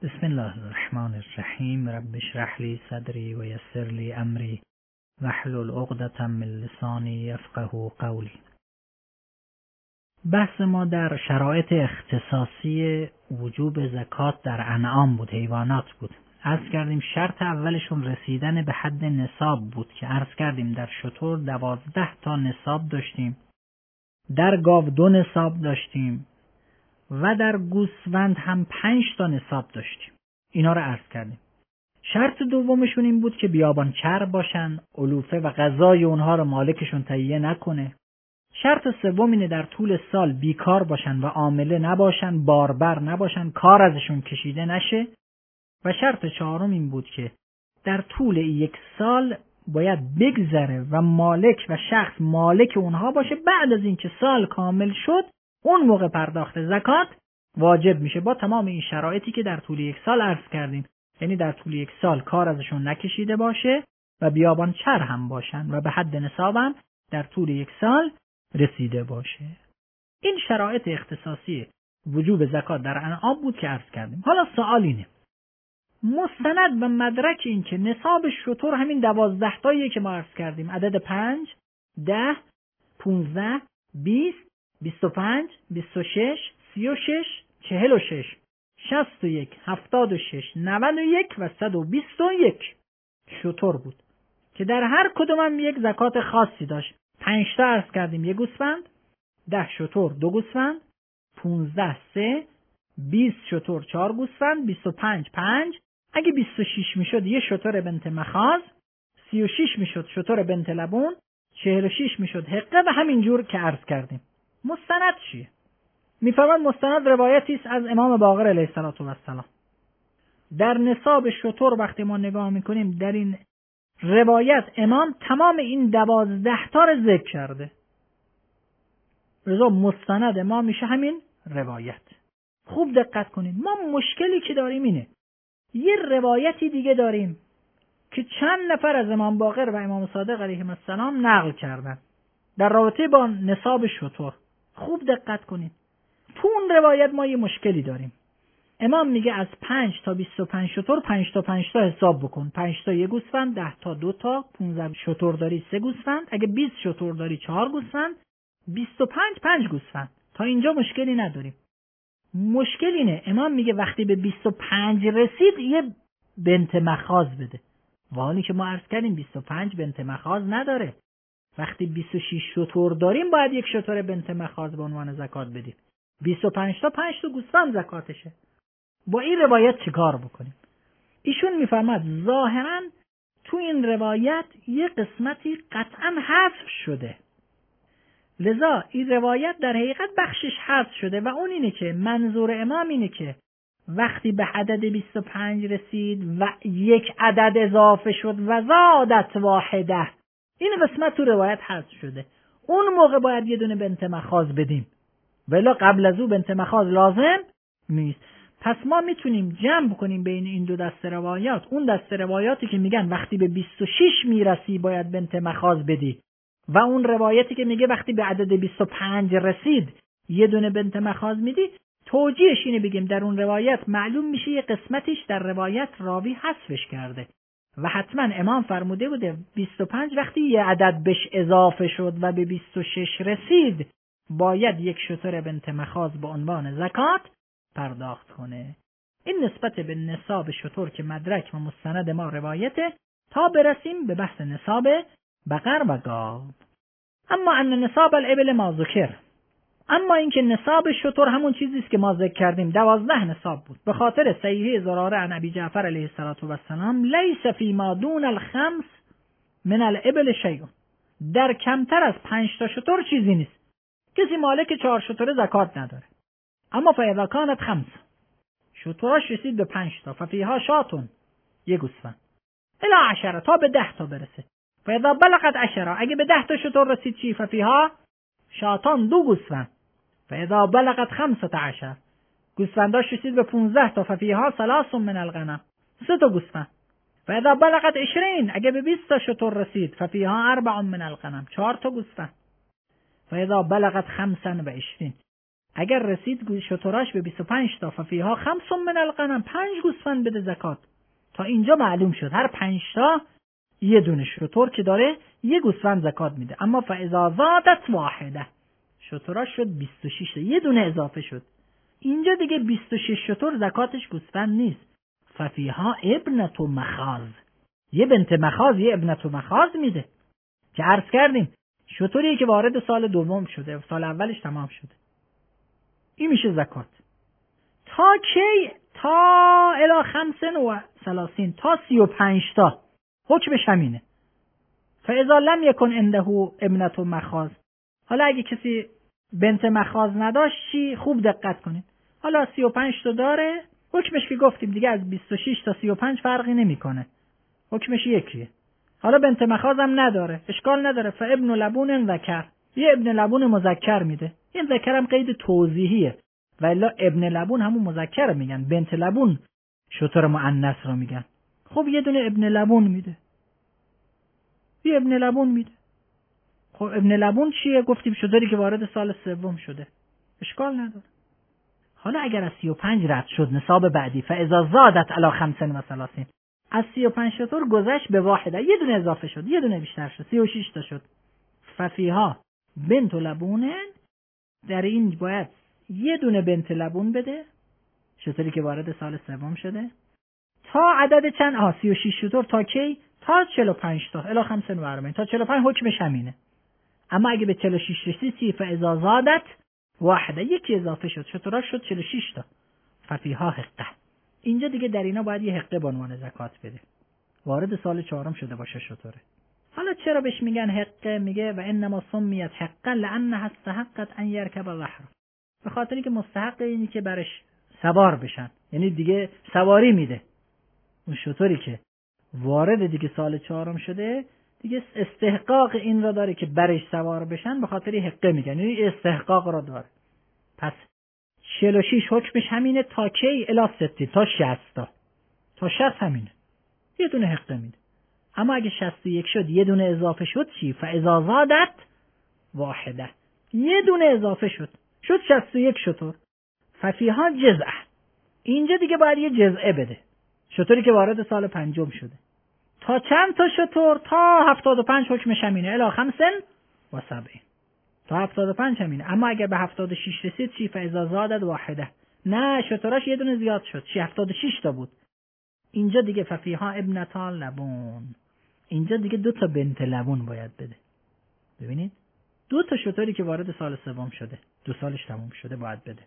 بسم الله الرحمن الرحیم. رب اشرح لی صدری و یسر لی امری واحلل عقدة من لسانی یفقهوا قولی. بحث ما در شرایط اختصاصی وجوب زکات در انعام بود، حیوانات بود. عرض کردیم شرط اولشون رسیدن به حد نصاب بود که عرض کردیم در شتر 12 تا نصاب داشتیم، در گاو 2 نصاب داشتیم و در گوسفند هم 5 تا نصاب داشتیم. اینا رو عرض کردیم. شرط دومشون این بود که بیابانچر باشن، علوفه و غذای اونها رو مالکشون تهیه نکنه. شرط سوم اینه در طول سال بیکار باشن و عامله نباشن، باربر نباشن، کار ازشون کشیده نشه. و شرط چهارم این بود که در طول 1 سال باید بگذره و مالک و شخص مالک اونها باشه. بعد از اینکه سال کامل شد اون موقع پرداخت زکات واجب میشه، با تمام این شرایطی که در طول 1 سال عرض کردیم. یعنی در طول 1 سال کار ازشون نکشیده باشه و بیابانچر هم باشن و به حد نصابم در طول 1 سال رسیده باشه. این شرایط اختصاصی وجوب زکات در انعام بود که عرض کردیم. حالا سوال اینه، مستند و مدرک این که نصاب شتر همین 12 تاییه که ما عرض کردیم، عدد 5، 10، 15، 20، 25، 26، 36، 46، 61، 76، 91 و 121 شتر بود که در هر کدوم هم یک زکات خاصی داشت. 5 تا عرض کردیم 1 گوسفند، 10 شتر 2 گوسفند، 15 3، 20 شتر 4 گوسفند، 25 5، اگه 26 میشد 1 شتر بنت مخاض، 36 میشد شتر بنت لبون، 46 میشد حقه و همینجور که عرض کردیم. مستند چیه؟ میفرماد مستند روایتی است از امام باقر علیه السلام. در نصاب شتر وقتی ما نگاه میکنیم در این روایت امام تمام این 12 تا رو ذکر کرده. رضا مستند ما میشه همین روایت. خوب دقت کنید. ما مشکلی که داریم اینه، یه روایتی دیگه داریم که چند نفر از امام باقر و امام صادق علیهم السلام نقل کردن در رابطه با نصاب شتر. خوب دقت کنید. تو اون روایت ما یه مشکلی داریم. امام میگه از 5 تا 25 شتر 5 تا 5 تا حساب بکن. 5 تا 1 گوسفند، 10 تا 2 تا، 15 شتر داری 3 گوسفند، اگه 20 شتر داری 4 گوسفند، 25 5 گوسفند. تا اینجا مشکلی نداریم. مشکل اینه امام میگه وقتی به 25 رسید یه بنت مخاض بده. و حالی که ما عرض کردیم 25 بنت مخاض نداره. وقتی 26 شتر داریم باید 1 شتر بنت مخاض به عنوان زکات بدیم. 25 تا 5 تا گوسفند زکاتشه. با این روایت چیکار بکنیم؟ ایشون میفرماد ظاهرا تو این روایت یه قسمتی قطعا حذف شده. لذا این روایت در حقیقت بخشش حذف شده و اون اینه که منظور امام اینه که وقتی به عدد 25 رسید و 1 عدد اضافه شد و زادت واحده، این قسمت تو روایت حذف شده. اون موقع باید یه دونه بنت مخاض بدیم، ولی قبل از او بنت مخاض لازم نیست. پس ما میتونیم جمع بکنیم بین این دو دسته روایات. اون دسته روایاتی که میگن وقتی به 26 میرسی باید بنت مخاض بدی و اون روایتی که میگه وقتی به عدد 25 رسید یه دونه بنت مخاض میدی. توجیهش اینه بگیم در اون روایت معلوم میشه یه قسمتش در روایت راوی حذفش کرده و حتما امام فرموده بوده 25 وقتی یه عدد بهش اضافه شد و به 26 رسید باید 1 شتر بنت مخاض به عنوان زکات پرداخت کنه. این نسبت به نصاب شتر که مدرک و مستند ما روایته. تا برسیم به بحث نصاب بقر و گاو. اما ان نصاب الابل ما ذکر، اما اینکه نصاب شتر همون چیزی است که ما ذکر کردیم 12 نصاب بود. به خاطر صحیحه زراره عن ابی جعفر علیه السلام لیس فی ما دون الخمس من الابل شیء، در کمتر از 5 تا شتر چیزی نیست. کسی مالک 4 شتر زکات نداره. اما فاذا کانت 5، شتراش رسید به 5 تا، ففیها شاتون 1 گوسفند، الی 10 تا به 10 تا برسه. فاذا بلغت 10، اگه به 10 تا شتر رسید چی؟ ففیها شاتان 2 گوسفند. فاذا بلغت 15، گوسفنداش رسید به 15 تا، ففیها 3 من الغنم، 3 تا گوسفند. فاذا بلغت 20، اگه به 20 تا شتر رسید ففیها 4 من الغنم، 4 تا گوسفند. فاذا بلغت 25، اگر رسید شتراش به 25 تا ففیها 5 من الغنم، 5 گوسفند بده زکات. تا اینجا معلوم شد هر 5 تا یه دونه شتر که داره یه گوسفند زکات میده. اما فاذا زادت واحده، شتراش شد 26 تا، یه دونه اضافه شد. اینجا دیگه 26 شتر زکاتش گوسفند نیست. ففیها ابنت مخاض، یه بنت مخاض، یه ابنت مخاض میده که عرض کردیم شتری که وارد سال دوم شده، سال اولش تمام شده، این میشه زکات. تا کی؟ تا الی 35، تا 35 تا حکمش همینه. فاذا لم یکن عنده ابنت مخاض، حالا اگه کسی بنت مخاض نداشت چی؟ خوب دقت کنید. حالا 35 تا داره، حکمش که گفتیم دیگه از 26 تا 35 فرقی نمیکنه، حکمش یکیه. حالا بنت مخاض هم نداره، اشکال نداره. فابن لبون ذکر، یه ابن لبون مذکر میده. این ذکر هم قید توضیحیه، ولی ابن لبون همون مذکر میگن، بنت لبون شتر مؤنث رو میگن. خب یه دونه ابن لبون میده، یه ابن لبون میده. خب ابن لبون چیه؟ گفتیم شتری که وارد سال سوم شده، اشکال نداره. حالا اگر از 35 رد شد نصاب بعدی، فاذا زادت علی 35، از 35 شتر گذشت به واحده، یه دونه اضافه شد، یه دونه بیشتر شد، 36 تا شد. ففیها بنت لبون، در این باید یه دونه بنت لبون بده، شتری که وارد سال سوم شده. تا عدد چند؟ 36 شتر. تا کی؟ تا 45 تا الی 45، تا 45 حکمش همینه. اما اگه به 46 رسید چی؟ فاذا زادت واحده، یکی اضافه شد، شتراش شد 46 تا. ففیها حقه، اینجا دیگه در اینا باید یه حقه به عنوان زکات بده، وارد سال چهارم شده باشه شتره. حالا چرا بهش میگن حقه؟ میگه و انما سمیت حقا لانها استحقت ان یرکب الرحل، به خاطر اینکه مستحق اینی که برش سوار بشن، یعنی دیگه سواری میده. اون شتری که وارد دیگه سال چهارم شده دیگه استحقاق این را داره که برش سوار بشن، به خاطر حقه میگن، یعنی استحقاق را داره. پس 46 حکمش همینه تا کی؟ الی 60، تا 60 تا 60 همینه، یه دونه حقه میده. اما اگه 61 شد یه دونه اضافه شد چی؟ فاذا زادت واحده، یه دونه اضافه شد 61 شتر. ففیها جزء، اینجا دیگه باید یه جزءه بده، شتری که وارد سال پنجم شده. تا چند تا شتر؟ تا 75 حکمش همینه، الی 75، تا 75 همینه. اما اگر به 76 رسید چی؟ فاذا زادت واحده، نه شتراش یه دونه زیاد شد، چی؟ 76 تا بود. اینجا دیگه ففیها ابنتا لبون، اینجا دیگه 2 تا بنت لبون باید بده. ببینید 2 تا شتری که وارد سال سوم شده، 2 سالش تموم شده، باید بده.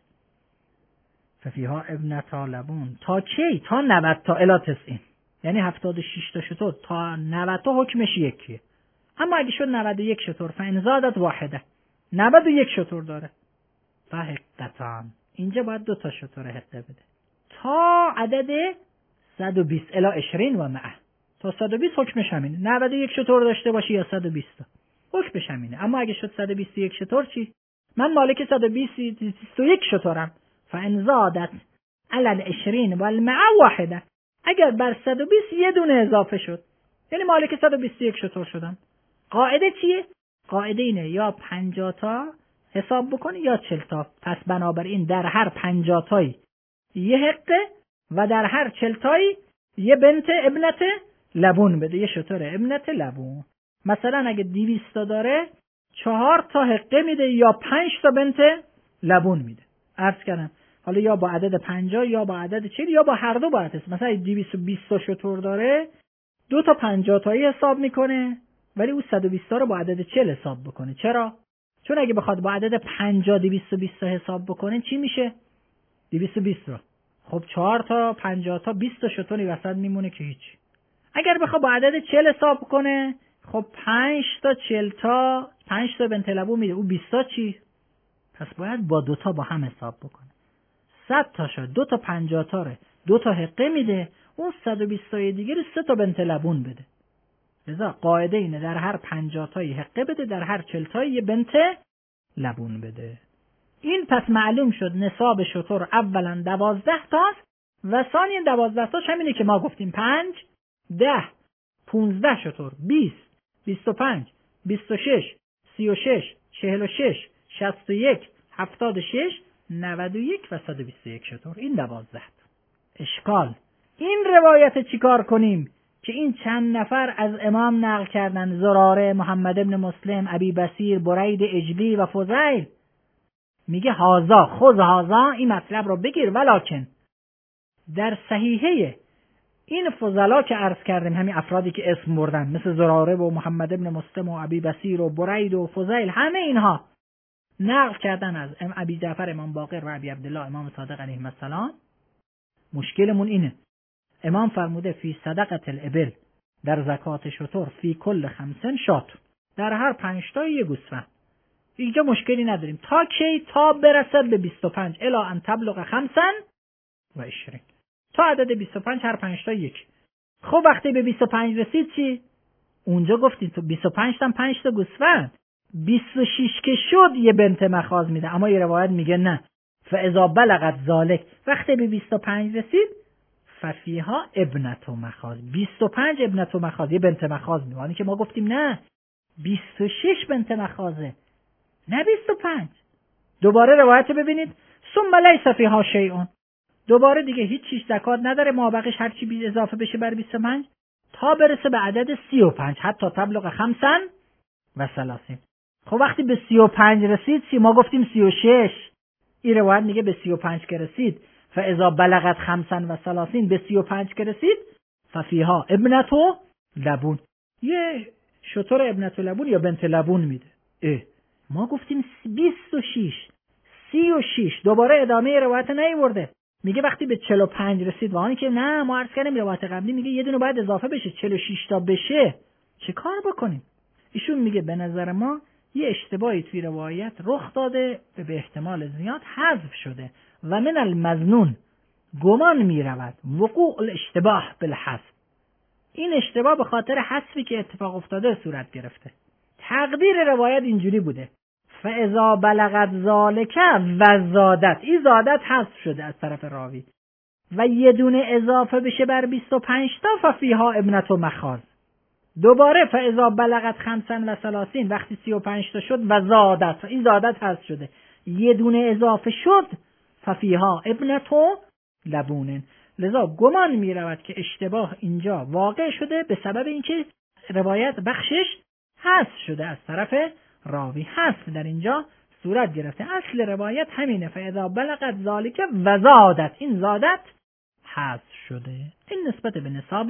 ففیها ابنتا لبون تا کی؟ تا 90 تا الی 90، یعنی 76 تا شتر تا 90 تا حکمش یکیه. اما اگه شد 91 شتر فان زادت واحده، 91 شتر داره، فحقتان، اینجا باید 2 تا شتر حقه بده. تا عدد 120 الی 20 و معه، تا 120 حکمش همینه، 91 شتر داشته باشی یا 120 تا حکمش همینه. اما اگه شد 121 شتر چی؟ من مالک 121 شترم، فان زادت علی 20 و المعه واحده، اگر بر 120 یه دونه اضافه شد یعنی مالک 121 شتر شدم. قاعده چیه؟ قاعده اینه یا 50 تا حساب بکنی یا 40 تا. پس بنابراین در هر 50 تایی یه حقه و در هر 40 تایی یه بنت ابنت لبون بده، یه شتر ابنت لبون. مثلا اگه 200 تا داره 4 تا حقه میده یا 5 تا بنت لبون میده. عرض کردم حالا یا با عدد 50 یا با عدد 40 یا با هر دو باید هست. مثلا 220 تا شتر داره 2 تا 50 تایی حساب میکنه، ولی او 120 تا رو با عدد 40 حساب بکنه. چرا؟ چون اگه بخواد با عدد 50 220 تا حساب بکنه چی میشه؟ 220 رو. خب 4 تا 50 تا 20 تا شتری وسط میمونه که هیچ. اگر بخواد با عدد 40 حساب کنه خب 5 تا 40 تا 5 تا بنت لبون میده، او 20 تا چی؟ پس باید با 2 تا با هم حساب بکنه. 100 تا شد 2 تا 50 تا ره 2 تا حقه میده، اون 120 تای دیگه رو 3 تا بنت لبون بده. لذا قاعده اینه در هر 50 تایی حقه بده، در هر 40 تایی یه بنت لبون بده. این پس معلوم شد نصاب شتر اولا 12 تاست و ثانیا 12 تاش همینه که ما گفتیم 5 10 15 شتر 20 25 26 36 46 61 76 91 و 121 شتر. این 12. اشکال این روایت چیکار کنیم که این چند نفر از امام نقل کردن؟ زراره، محمد ابن مسلم، ابی بصیر، برید اجلی و فضیل. میگه هازا خذ هازا، این مطلب رو بگیر، ولکن در صحیحه این فضلا که عرض کردیم، همین افرادی که اسم بردن مثل زراره و محمد ابن مسلم و ابی بصیر و برید و فضیل، همه اینها نقل کردن از ابی جعفر امام باقر و ابی عبدالله امام صادق علیه السلام. مشکلمون اینه امام فرموده فی صدقه الابل، در زکات شتر، فی کل 5 شات، در هر 5 تا یه گوسفند. اینجا مشکلی نداریم تا کی؟ تا برسد به 25 الی ان تبلغ 25، تا عدد 25 هر 5 تا یک. خب وقتی به 25 رسید چی؟ اونجا گفتیم تو 25 تا 5 تا گوسفند، 26 که شد یه بنت مخاض میده. اما یه روایت میگه نه، فاذا بلغت ذالک، وقتی به 25 رسید ففیها ابنت مخاض، 25 ابنت مخاض، یه بنت مخاض میده. که ما گفتیم نه 26 بنت مخاضه، نه 25. دوباره روایت ببینید، ثم لیس فیها شیء، دوباره دیگه هیچ چیز زکات نداره، مابقیش هر چی بی اضافه بشه بر 25 تا برسه به عدد 35، حتی تبلغ 35. خب وقتی به 35 رسید ما گفتیم 36. این روایت میگه به 35 که رسید فاذا بلغت 35 به 35 که رسید ففیها ابنتو لبون، یه شتر ابنتو لبون یا بنت لبون میده. ما گفتیم 26 36. دوباره ادامه روایت نیورده، میگه وقتی به 45 رسید، وانی که نه ما عرض کردیم روایت قبلی میگه یه دونه باید اضافه بشه 46 تا بشه. چه کار بکنیم؟ ایشون میگه به نظر ما یه اشتباهی توی روایت رخ داده و به احتمال زیاد حذف شده و من المظنون، گمان میرود وقوع الاشتباه بالحذف، این اشتباه به خاطر حذفی که اتفاق افتاده صورت گرفته. تقدیر روایت اینجوری بوده فاذا بلغت ذالک و زادت، این زادت حذف شده از طرف راوی و یه دونه اضافه بشه بر 25 تا ففیها ابنت مخاض. دوباره فاذا بلغت 35 وقتی 35 تا شد و زادت، این زادت حذف شده، یه دونه اضافه شد ففیها ابنت لبون. لذا گمان می رود که اشتباه اینجا واقع شده به سبب اینکه روایت بخشش حذف شده از طرف راوی، حذف در اینجا صورت گرفته. اصل روایت همینه فاذا بلغت ذالک و زادت، این زادت حذف شده. این نسبت به نصاب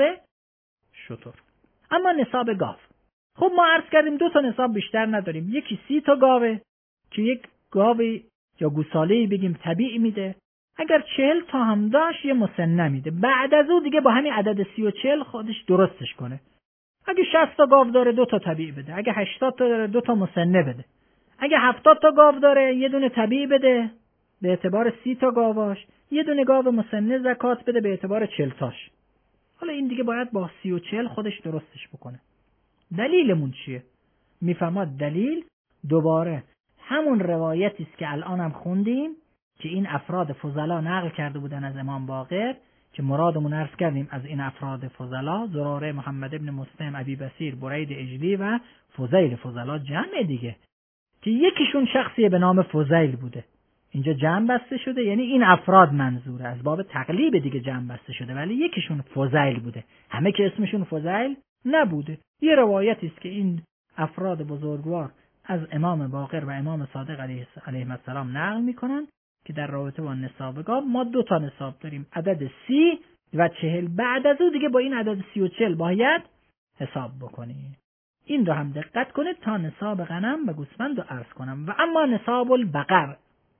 شتر. اما نصاب گاو، خب ما عرض کردیم 2 تا نصاب بیشتر نداریم، یکی 30 تا گاوه که یک گاو یا گوساله‌ای بگیم طبیعی میده، اگر 40 تا هم داشت یه مسنه میده. بعد از اون دیگه با همین عدد 30 و 40 خودش درستش کنه. اگه 60 تا گاو داره 2 تا طبیعی بده، اگه 80 تا داره 2 تا مسنه بده، اگه 70 تا گاو داره یه دونه طبیعی بده به اعتبار 30 تا گاواش، یه دونه گاو مسنه زکات بده به اعتبار 40 تاش. حالا این دیگه باید با 30 و 40 خودش درستش بکنه. دلیلمون چیه؟ میفرماد دلیل دوباره همون روایتی است که الان هم خوندیم که این افراد فضلا نقل کرده بودن از امام باقر، که مرادمون عرض کردیم از این افراد فضلا زراره، محمد ابن مسلم، ابی بصیر، برید اجلی و فضیل. فضلا جمع دیگه که یکیشون شخصی به نام فضیل بوده، اینجا جمع بسته شده، یعنی این افراد منظوره، از باب تقلیب دیگه جمع بسته شده، ولی یکیشون فضیل بوده، همه که اسمشون فضیل نبوده. یه روایتی است که این افراد بزرگوار از امام باقر و امام صادق علیه السلام نقل میکنن که در رابطه با نصاب گاو ما 2 تا نصاب داریم، عدد 30 و 40. بعد از اون دیگه با این عدد 30 و 40 باید حساب بکنیم. این رو هم دقت کنید تا نصاب غنم و گوسفند رو عرض کنم. و اما نصاب البقر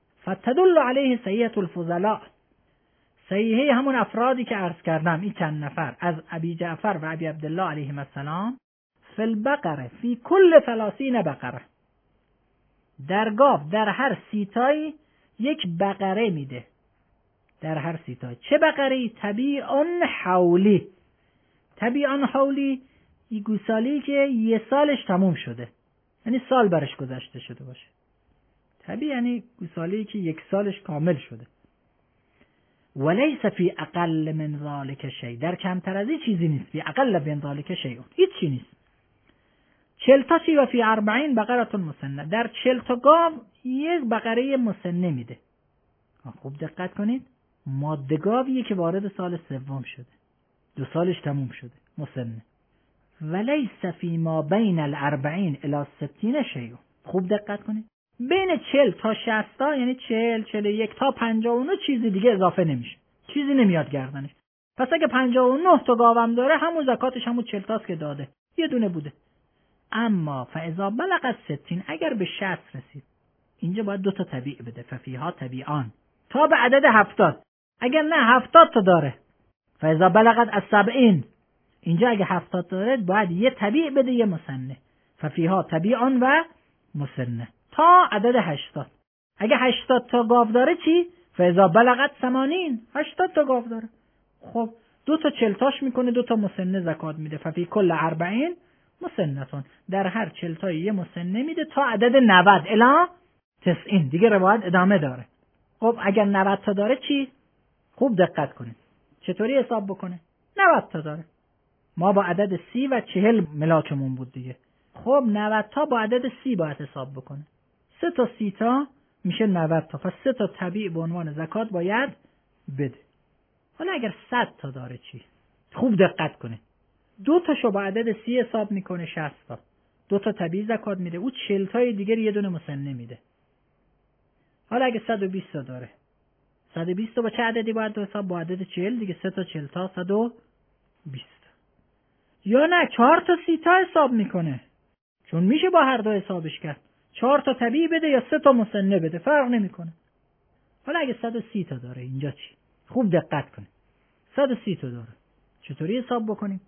فتدل علیه صحیحه الفضلاء، صحیحه همون افرادی که عرض کردم، این چند نفر از ابی جعفر و ابی عبدالله علیهم السلام، فی البقره فی کل 30 بقره، در گاو در هر 30 تایی یک بقره میده، در هر 30 تایی. چه بقره‌ای؟ طبیعان حولی. طبیعان حولی این گوسالی که 1 سالش تموم شده، یعنی سال برش گذشته شده باشه. طبیعی یعنی گوسالی که 1 سالش کامل شده. ولیس فی اقل من ذالک شیء، در کمتر از این چیزی نیست. فی اقل من ذالک شیء، هیچ چی نیست. 40 تا چی؟ و فی 40 بقره مسنه، در 40 تا گاو 1 بقره مسنه میده. خوب دقت کنید، ماده گاویه که وارد سال سوم شده، 2 سالش تموم شده، مسنه. ولیس فی ما بین الاربعین الی 60 شیء. خوب دقت کنید، بین 40 تا 60 یعنی 40 41 تا 59 چیزی دیگه اضافه نمیشه، چیزی نمیاد گردنش. پس اگه 59 تا گاوم داره، همون زکاتش همون 40 تاست که داده، یه دونه بوده. اما فاذا بلغت 60، اگر به 60 رسید، اینجا باید 2 تا تبیع بده، ففیها تبیعان تا به عدد 70. اگر نه 70 تا داره، فاذا بلغت السبعین، اینجا اگه 70 داره باید یه تبیع بده، یه مسنه، ففیها تبیعان و مسنه تا عدد 80. اگه 80 تا گاو داره چی؟ فاذا بلغت 80، 80 تا گاو داره. خب 2 تا 40 تاش میکنه، 2 تا مسنه زکات میده، ففی کل 40 مسنتون، در هر 40 تا یه مسنه میده تا عدد 90 الی 90. دیگه روایت ادامه داره. خب اگر 90 تا داره چی؟ خوب دقت کنید چطوری حساب بکنه. 90 تا داره، ما با عدد 30 و 40 ملاکمون بود دیگه. خب 90 تا با عدد 30 باید حساب بکنه. 3 تا 30 تا میشه 90 تا، پس 3 تا تبیع به عنوان زکات باید بده. حالا اگر 100 تا داره چی؟ خوب دقت کنه، 2 تاشو با عدد 30 حساب میکنه، 60 تا، 2 تا تبیع زکات میده، او 40 تای دیگر یه دونه مسنه میده. حالا اگه 120 تا داره، 120 تا با چه عددی باید حساب؟ با عدد 40 دیگه، 3 تا 40 تا 120. یا نه 4 تا 30 تا حساب میکنه، چون میشه با هر دو حسابش کرد. 4 تا طبیعی بده یا 3 تا مسنه بده، فرق نمیکنه. حالا اگه 130 تا داره، اینجا چی؟ خوب دقت کنه، 130 تا داره، چطوری حساب بکنیم؟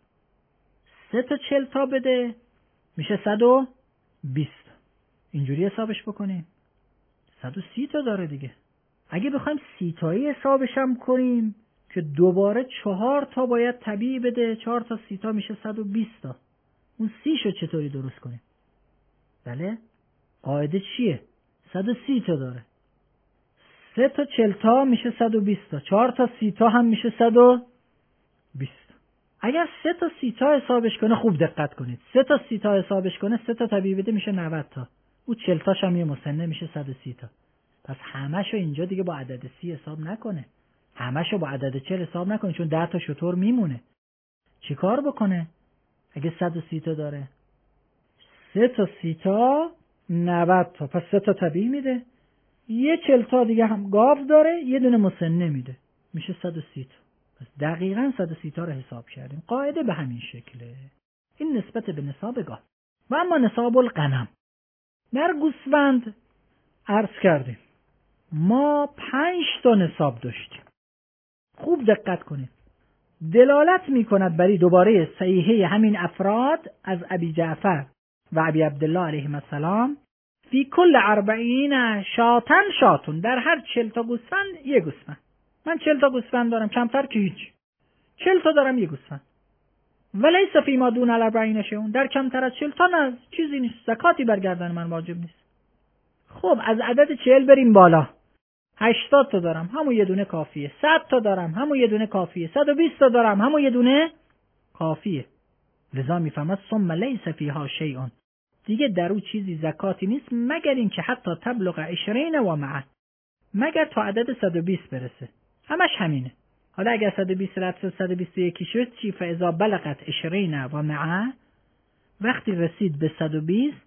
3 تا 40 تا بده میشه 120. اینجوری حسابش بکنیم. 130 تا داره دیگه. اگه بخوایم 30 تایی حسابش هم کنیم که دوباره 4 تا باید طبیعی بده، 4 تا 30 تا میشه 120 تا. اون 30 شو چطوری درست کنیم؟ بله، قاعده چیه؟ 130 تا داره، 3 تا 40 تا میشه 120 تا، 4 تا 30 تا هم میشه 120. اگر 3 تا 30 تا حسابش کنه، خوب دقت کنید، 3 تا 30 تا حسابش کنه، 3 تا طبیعی بده میشه 90 تا، او 40 تاش هم یه مسنه میشه 130 تا. پس همشو اینجا دیگه با عدد 30 حساب نکنه، همشو با عدد 40 حساب نکنه، چون 10 تا شتر میمونه. چی کار بکنه؟ اگه 130 تا داره، 3 تا 30 تا 90 تا، پس 3 تا طبیعی میده، یه 40 تا دیگه هم گاو داره، یه دونه مسنه میده، میشه 130 تا. پس دقیقاً 130 تا رو حساب کردیم. قاعده به همین شکله. این نسبت به نصاب گاو. و اما نصاب الغنم، در گوسفند عرض کردیم ما 5 تا نصاب داشتیم. خوب دقت کنید، دلالت میکند برای دوباره صحیحه همین افراد از ابی جعفر و ابی عبدالله علیهم السلام، فی کل 40 شاتن شاتون، در هر 40 تا گوسفند یه گوسفند. من 40 تا گوسفند دارم، کمتر که هیچ، 40 تا دارم یه گوسفند. ولیس فی ما دون 40 شیء، در کمتر از 40 تا نه چیزی نیست، زکاتی بر گردن من واجب نیست. خب از عدد 40 بریم بالا، 80 تا دارم، همون یه دونه کافیه. 100 تا دارم، همون یه دونه کافیه. 120 تا دارم، همون یه دونه کافیه. لذا میفهمد ثم لیس فیها شیء، دیگه در او چیزی زکاتی نیست مگر اینکه حتی تبلغ 20 و معه، مگر تا عدد 120 برسه، همش همینه. حالا اگر 120 رد شد 121 شد چی؟ فاذا بلغت 20 و معه، وقتی رسید به 120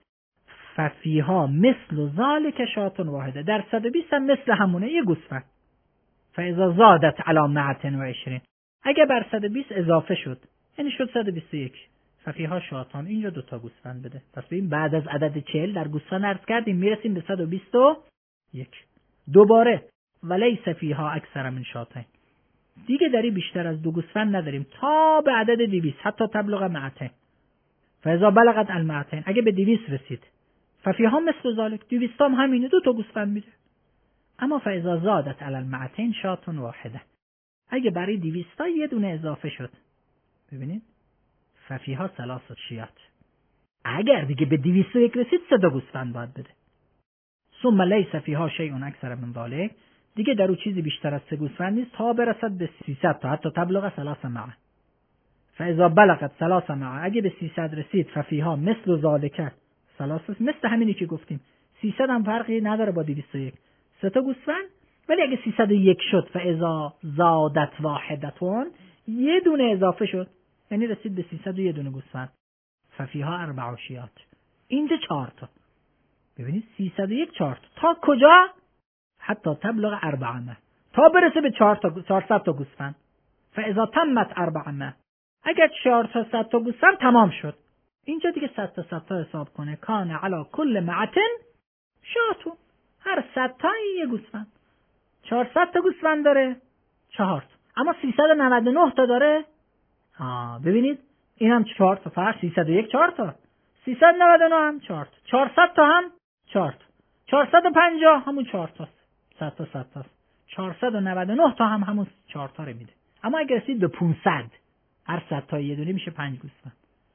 ففیها مثل ذالک شاتون واحده، در 120 هم مثل همونه یه گوسفند. فاذا زادت علی 120، اگه بر 120 اضافه شد یعنی شد 121، ففیها شاتان، اینجا 2 تا گوسفند بده. پس ببین بعد از عدد 40 در گوسفند عرض کردیم میرسیم به 121. دوباره ولیس فیها اکثر من شاتین، دیگه داری بیشتر از 2 گوسفند نداریم تا به عدد 200 حتی تبلغ 200. فاذا بلغت ال200، اگه به 200 رسید ففیها مثل ذالک، 200 هم همینه، 2 تا گوسفند میده. اما فاذا زادت علی ال200 شاتون واحده، اگه برای 200 تا یه دونه اضافه شد، ببینید ففیها 3 شیات، اگر دیگه به 201 رسید 3 تا گوسفند باید بده. ثم لیس فیها شیء اکثر من ذالک، دیگه در او چیزی بیشتر از 3 گوسفند نیست تا برسد به 300 تا، حتی تبلغ 3 معه. فاذا بلغت 3 معه، اگه به 300 رسید ففیها مثل ذالک 3، مثل همینی که گفتیم 300 هم فرقی نداره با 201، 3 تا گوسفند ولی اگه 301 شد فاذا زادت واحدتون، یه دونه اضافه شد، یعنی رسید به 301 دونه گوسفند، ففیها 4 شیات، اینجا 4 تا. ببینید 301 4 تا، تا کجا؟ حتی تبلغ 400، تا برسه به 400 تا گوسفند. فاذا تمت 400، اگر 400 تا گوسفند تمام شد، اینجا دیگه 100 تا حساب کنه. کان علی کل معتن شاتون، هر 100 تا یه گوسفند. 400 تا گوسفند داره 4 تا، اما 399 تا داره. ببینید این هم 4 تا، فرق 301 4 تا، 399 هم 4 تا، 400 تا هم 4 تا، 450 همون 4 تاست، 100 تا 100 تاست، 499 تا هم همون 4 تا رو میده. اما اگر رسید به 500، هر 100 تا یه دونه میشه 5 گوسفند.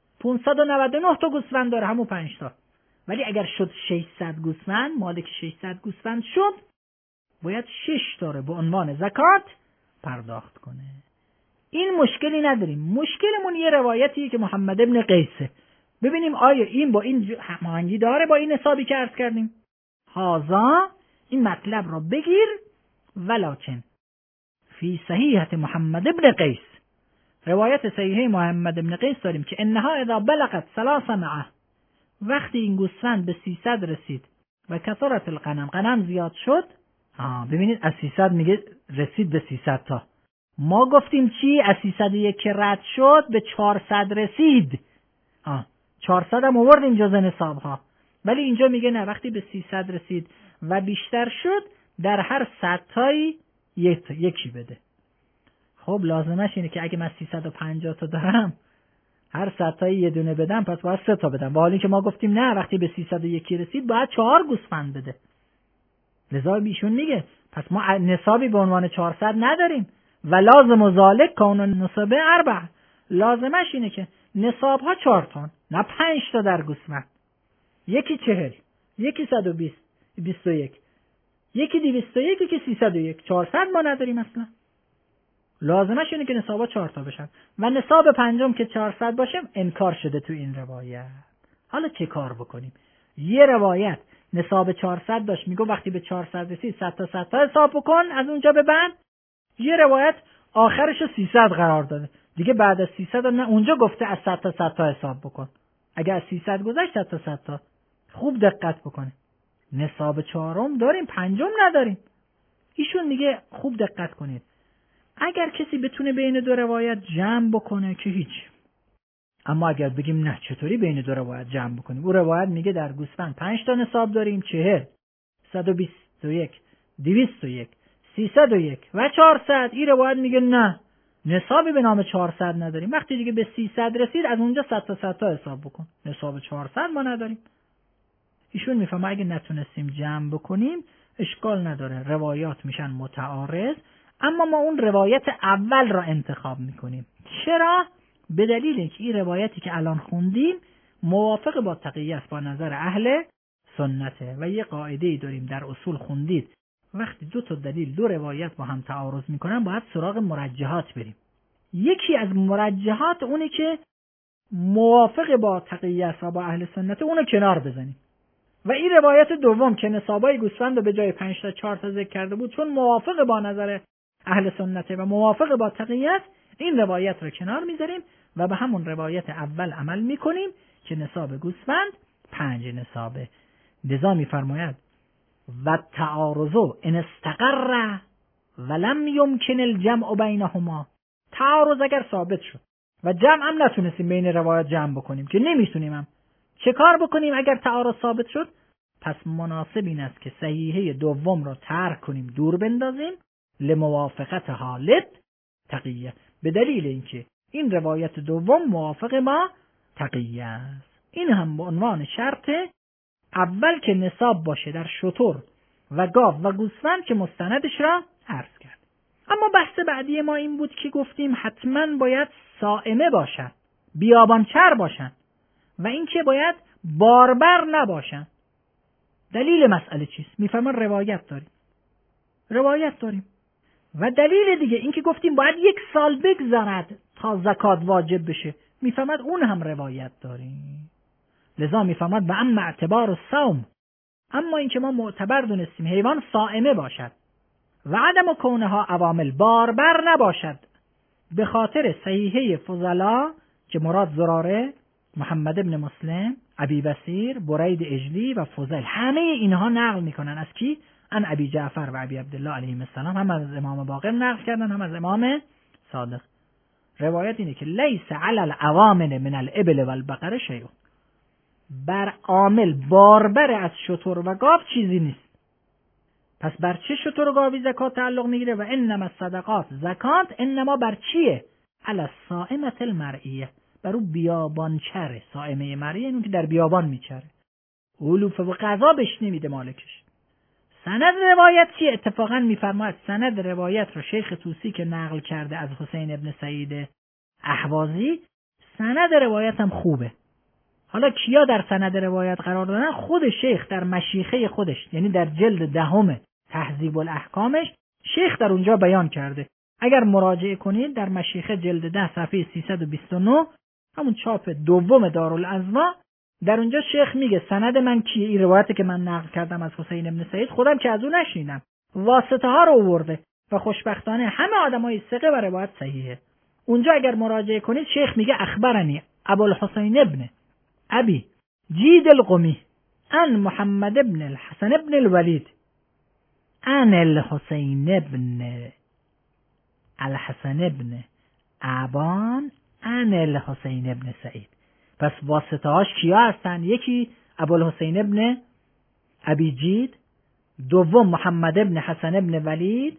599 تا گوسفند داره، همون 5 تا. ولی اگر شد 600 گوسفند، مالک 600 گوسفند شد، باید 6 تا به عنوان زکات پرداخت کنه. این مشکلی نداریم. مشکلمون یه روایتیه که محمد ابن قیسه. ببینیم آیا این با این هماهنگی داره با این حسابی که عرض کردیم. هازا، این مطلب را بگیر، ولکن فی صحیحه محمد ابن قیس، روایت صحیحه محمد ابن قیس داریم که انها اذا بلغت 300، وقتی این گوسفند به 300 رسید و کثرت الغنم، غنم زیاد شد. ببینید از 300 میگه رسید به 300 تا. ما گفتیم چی؟ از 301 که رد شد به 400 رسید. 400 هم آوردیم جزء نصاب ها. ولی اینجا میگه نه، وقتی به 300 رسید و بیشتر شد، در هر 100 تایی یکی بده. خب لازمش اینه که اگه من 350 تا دارم، هر 100 تایی یه دونه بدم، پس باید 3 تا بدم. با حالی که ما گفتیم نه، وقتی به 301 رسید باید 4 گوسفند بده. لذا ایشون میگه پس ما نصابی به عنوان 400 نداریم و لازم و ذالک کون النصابه 4. لازمش اینه که نصاب ها 4 تا، نه 5 تا در گوسفند. یکی 40، یکی 120، 21، یکی 201، یکی 301. 400 ما نداریم اصلا. لازمش اینه که نصاب ها 4 تا بشن و نصاب پنجم که 400 باشه انکار شده تو این روایت. حالا چه کار بکنیم؟ یه روایت نصاب 400 داشت، میگه وقتی به 400 رسید 100 تا 100 تا حساب بکن از اونجا به بعد. یه روایت آخرشو 300 قرار داده، دیگه بعد از 300 نه، اونجا گفته از 100 تا 100 تا حساب بکن. اگر از 300 گذشت 100 تا 100 تا. خوب دقت بکنه. نصاب 4م داریم، 5م نداریم. ایشون میگه خوب دقت کنید. اگر کسی بتونه بین دو روایت جمع بکنه که هیچ. اما اگر بگیم نه چطوری بین دو روایت جمع بکنیم؟ اون روایت میگه در گوسفند 5 تا نصاب داریم، 40، 121، 201، 301 و 400. این روایت میگه نه، نصابی به نام 400 نداریم. وقتی دیگه به 300 رسید از اونجا 100 تا 100 تا حساب بکن. نصاب 400 ما نداریم. ایشون میفهمه اگه نتونستیم جمع بکنیم اشکال نداره، روایات میشن متعارض، اما ما اون روایت اول را انتخاب میکنیم. چرا؟ به دلیل اینکه این روایتی که الان خوندیم موافق با تقیه است، با نظر اهل سنته. و یه قاعده‌ای داریم در اصول خوندید، وقتی دو تا دلیل، دو روایت با هم تعارض میکنن باید سراغ مرجحات بریم. یکی از مرجحات اونه که موافق با تقیه است و با اهل سنته، اونو کنار بزنیم. و این روایت دوم که نصابای گوسفند رو به جای 5 تا 4 تا ذکر کرده بود، چون موافق با نظر اهل سنته و موافق با تقیه است، این روایت رو کنار میذاریم و به همون روایت اول عمل میکنیم که نصاب گوسفند 5 نصابه. لذا میفرماید و تعارض ان استقر ولم يمكن الجمع بینهما. تعارض اگر ثابت شد و جمع هم نتونستیم بین روایت جمع بکنیم، که نمیتونیم، هم چه کار بکنیم اگر تعارض ثابت شد؟ پس مناسب این است که صحیحه دوم را ترک کنیم، دور بندازیم، لموافقت حالت تقیه، به دلیل اینکه این روایت دوم موافق ما تقیه است. این هم به عنوان شرط اول که نصاب باشه در شتر و گاو و گوسفند که مستندش را عرض کرد. اما بحث بعدی ما این بود که گفتیم حتما باید صائمه باشن، بیابانچر باشن و اینکه باید باربر نباشن. دلیل مسئله چیست؟ میفهمن روایت داریم و دلیل دیگه اینکه گفتیم باید 1 سال بگذرد تا زکات واجب بشه، میفهمد اون هم روایت داریم. لذا میفهمد به اما اعتبار الصوم، اما اینکه ما معتبر دونستیم حیوان صائمه باشد و عدم کونها عوامل باربر نباشد به خاطر صحیحه فضلا که مراد زراره، محمد ابن مسلم، ابی بصیر، برید اجلی و فضل، همه اینها نقل میکنن از کی؟ ان ابی جعفر و ابی عبدالله علیهم السلام، هم از امام باقر نقل کردن هم از امام صادق. روایت اینه که لیس علی العوامل من الابل و البقره شیء، بر عامل باربر از شتر و گاو چیزی نیست. پس بر چه شتر و گاوی زکات تعلق میگیره؟ و انما الصدقات، زکات انما بر چیه؟ علی الصائمه المرئیه، بر او بیابانچره. صائمه مرئی اینو که در بیابان میچره، علوف و غذا بهش نمیده مالکش. سند روایت چیه؟ اتفاقا میفرماید سند روایت رو شیخ طوسی که نقل کرده از حسین ابن سعید اهوازی، سند روایت هم خوبه. حالا کیا در سند روایت قرار دادن؟ خود شیخ در مشیخه خودش، یعنی در جلد 10 تهذیب الاحکامش، شیخ در اونجا بیان کرده. اگر مراجعه کنید در مشیخه جلد 10 صفحه 329، همون چاپ دوم دارالعظما، در اونجا شیخ میگه سند من کیه؟ این روایتی که من نقل کردم از حسین ابن سعید، خودم که از اون نشنیدم، واسطه ها رو آورده و خوشبختانه همه آدمای ثقه و روایت صحیحه. اونجا اگر مراجعه کنید شیخ میگه اخبرنی ابوالحسین ابن ابی جید القمی ان محمد ابن الحسن ابن الولید ان الحسین ابن الحسن ابن ابان ان الحسین ابن سعید. پس واسطه هاش کیا هستن؟ یکی ابوالحسین ابن ابی جید، دوم محمد ابن حسن ابن ولید،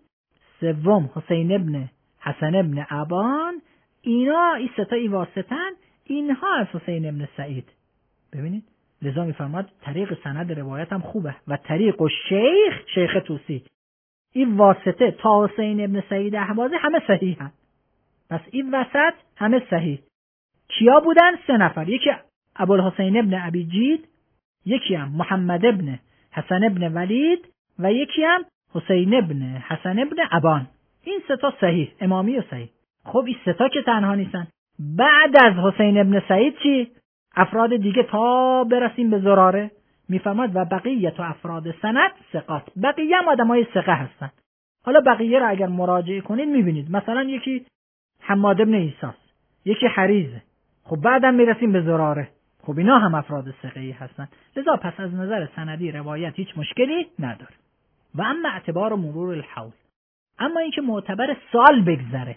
سوم حسین ابن حسن ابن ابان. اینا این ستایی واسطن، اینها از حسین ابن سعید. ببینید لذا میفرماد طریق سند روایت هم خوبه و طریق و شیخ طوسی، این واسطه تا حسین ابن سعید اهوازی همه صحیح هم. پس این وسط همه صحیح. کیا بودن؟ 3 نفر، یکی ابوالحسین ابن ابی جید، یکی هم محمد ابن حسن ابن ولید و یکی هم حسین ابن حسن ابن ابان. این 3 تا صحیح، امامی و صحیح. خب این 3 تا که تنها نیستن، بعد از حسین ابن سعید چی؟ افراد دیگه تا برسیم به زراره میفرماد و بقیه تو افراد سند ثقات، بقیه هم آدمای ثقه هستن. حالا بقیه رو اگر مراجعه کنید میبینید مثلا یکی حماد ابن عیسی، یکی حریزه، خب بعدم میرسیم به زراره، خب اینا هم افراد ثقه‌ای هستن. لذا پس از نظر سندی روایت هیچ مشکلی نداره. و اما اعتبار مرور الحول، اما اینکه معتبر سال بگذره.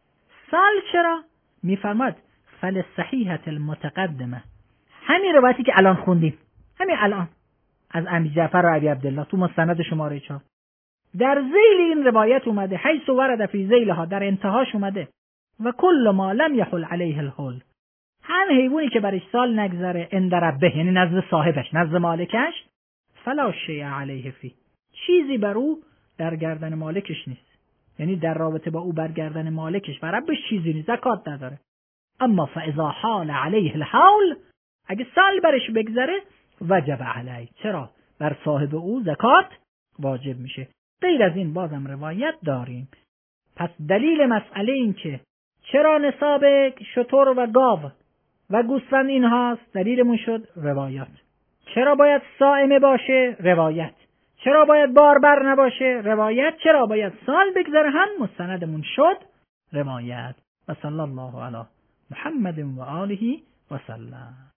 سال چرا؟ میفرماد فالصحیحة المتقدمه، همین روایتی که الان خوندیم، همین الان از ابی جعفر و ابی عبدالله تو مستند شماره 4، در ذیل این روایت اومده، حیث ورد فی ذیلها، در انتهاش اومده و کل ما لم یحل علیه الحول، هم حیوانی که برش سال نگذره عند ربه، یعنی نزد صاحبش، نزد مالکش، فلا شیء علیه فی، چیزی بر او در گردن مالکش نیست، یعنی در رابطه با او بر گردن مالکش و ربش چیزی نیست، زکات نداره. اما فاذا حال علیه الحول، اگه سال برش بگذره، وجب علیه، چرا؟ بر صاحب او زکات واجب میشه. غیر از این بازم روایت داریم. پس دلیل مسئله این که چرا نصاب شتر و گاو و گوسفند این هاست، دلیلمون شد روایات. چرا باید صائمه باشه؟ روایت. چرا باید باربر نباشه؟ روایت. چرا باید سال بگذره؟ هم مستندمون شد روایت. و صلی الله علی محمد و آله و سلم.